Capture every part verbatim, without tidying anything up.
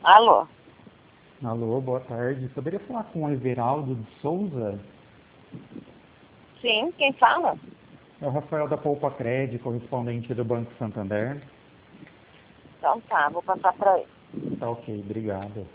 Alô? Alô, boa tarde. Poderia falar com o Everaldo de Souza? Sim, quem fala? É o Rafael da Poupa Cred, correspondente do Banco Santander. Então tá, vou passar pra ele. Tá ok, obrigado.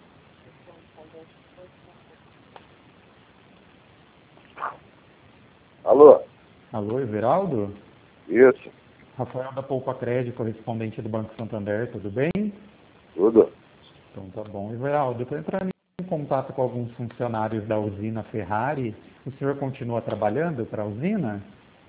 Alô? Alô, Everaldo? Isso, Rafael da Poupa Cred, correspondente do Banco Santander, tudo bem? tudo? Então tá bom. Everaldo, eu estou entrando em contato com alguns funcionários da usina Ferrari. O senhor continua trabalhando para a usina?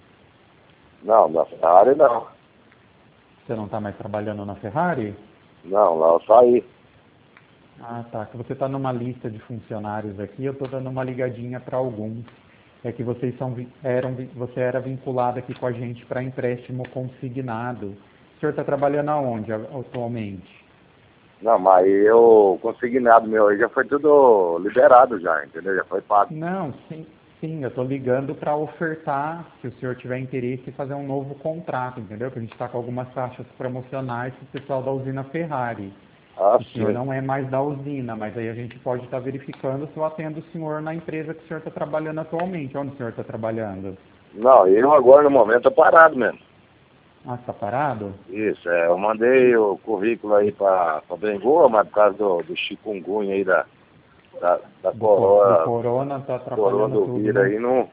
Não, na área não. Você não está mais trabalhando na Ferrari? Não, lá eu saí. Ah, tá. Que você está numa lista de funcionários aqui, eu estou dando uma ligadinha para alguns. É que vocês são, vi- eram, vi- você era vinculado aqui com a gente para empréstimo consignado. O senhor está trabalhando aonde a- atualmente? Não, mas eu, consignado meu aí já foi tudo liberado já, entendeu? Já foi pago. Não, sim, sim, eu estou ligando para ofertar, se o senhor tiver interesse em fazer um novo contrato, entendeu? Que a gente está com algumas taxas promocionais para o pessoal da usina Ferrari. Ah, O senhor sim. não é mais da usina, mas aí a gente pode estar verificando se eu atendo o senhor na empresa que o senhor está trabalhando atualmente. Onde o senhor está trabalhando? Não, eu agora no momento tô parado mesmo. Ah, está parado? Isso, é, eu mandei o currículo aí pra, pra Bengoa, mas por causa do, do chikungunya aí da, da, da Do, co- do coroa, corona está atrapalhando tudo, coronavírus né? aí, não,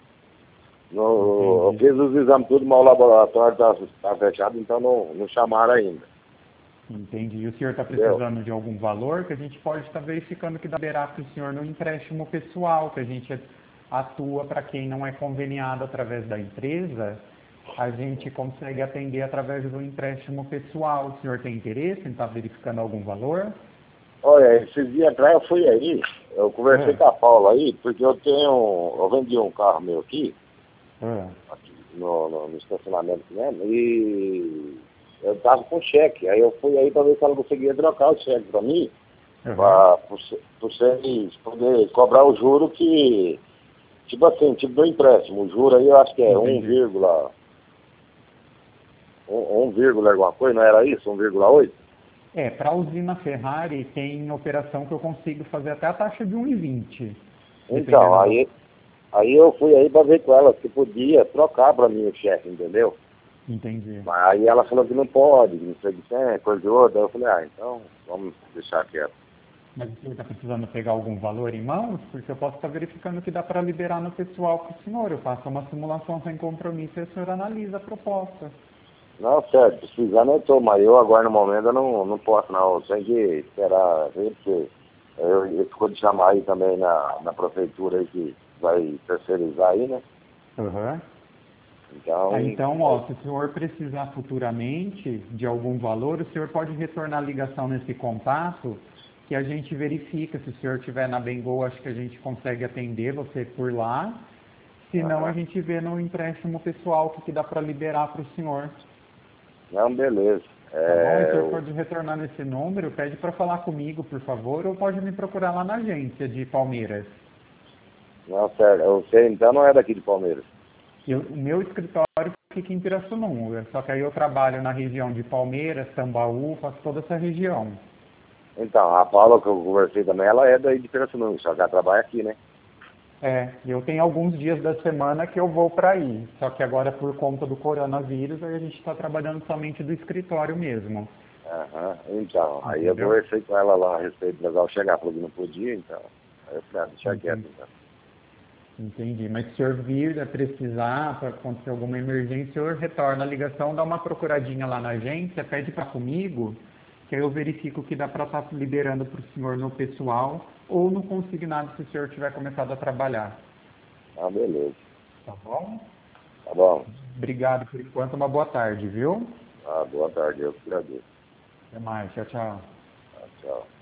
não, eu Entendi. fiz os exames tudo, mas o laboratório tá, tá fechado, então não, não chamaram ainda. Entendi. E o senhor está Entendeu? precisando de algum valor que a gente pode estar verificando que dá para o senhor no empréstimo pessoal, que a gente atua para quem não é conveniado através da empresa, a gente consegue atender através do empréstimo pessoal. O senhor tem interesse em estar verificando algum valor? Olha, esses dias atrás eu fui aí, eu conversei É. com a Paula aí, porque eu tenho, eu vendi um carro meu aqui, Ah, aqui no, no, no estacionamento mesmo, e eu tava com cheque, aí eu fui aí pra ver se ela conseguia trocar o cheque pra mim, aham. pra você- pra vocês poder cobrar o juro que, tipo assim, tipo do empréstimo, o juro aí eu acho que é um Entendi. vírgula, um, um vírgula alguma coisa, não era isso? um vírgula oito? É, para a usina Ferrari tem operação que eu consigo fazer até a taxa de um e vinte, Então, dependendo do... aí, aí eu fui aí pra ver com ela se podia trocar pra mim o cheque, entendeu? Entendi. Mas aí ela falou que não pode, que não sei o que tem, coisa de outra. Aí eu falei, ah, então vamos deixar quieto. Mas o senhor está precisando pegar algum valor em mãos? Porque eu posso estar verificando que dá para liberar no pessoal para o senhor. Eu faço uma simulação sem compromisso e o senhor analisa a proposta. Não, certo, precisando eu tô, mas eu agora no momento eu não, não posso não, eu tenho que esperar ver, porque eu, eu ficou de chamar aí também na, na prefeitura aí que vai terceirizar aí, né? Aham. Então, Ah, então, ó, se o senhor precisar futuramente de algum valor, o senhor pode retornar a ligação nesse contato que a gente verifica. Se o senhor estiver na Bengol, acho que a gente consegue atender você por lá. Se não, a aham. gente vê no empréstimo pessoal que que dá para liberar para o senhor. Não, beleza. Tá bom? E o É, senhor eu- pode retornar nesse número, pede para falar comigo, por favor, ou pode me procurar lá na agência de Palmeiras. não, certo, eu sei, então não é daqui de Palmeiras. Eu- o meu escritório fica em Pirassununga, só que aí eu trabalho na região de Palmeiras, Tambaú, faço toda essa região. Então, a Paula que eu conversei também, ela é daí de Pirassununga, só que ela trabalha aqui, né? É, eu tenho alguns dias da semana que eu vou para aí, só que agora por conta do coronavírus aí a gente está trabalhando somente do escritório mesmo, Aham, então, aí eu entendeu? conversei com ela lá a respeito do legal chegar, falou que não podia, então. Aí eu falei, ah, deixa quieto, Entendi. então. Entendi. Mas se o senhor vir a precisar, para acontecer alguma emergência, o senhor retorna a ligação, dá uma procuradinha lá na agência, pede para comigo, que aí eu verifico que dá para estar liberando para o senhor no pessoal ou no consignado se o senhor tiver começado a trabalhar. Ah, beleza. Tá bom? Tá bom. Obrigado por enquanto, uma boa tarde, viu? Ah, boa tarde, eu que agradeço. Até mais, tchau, tchau. Ah, tchau.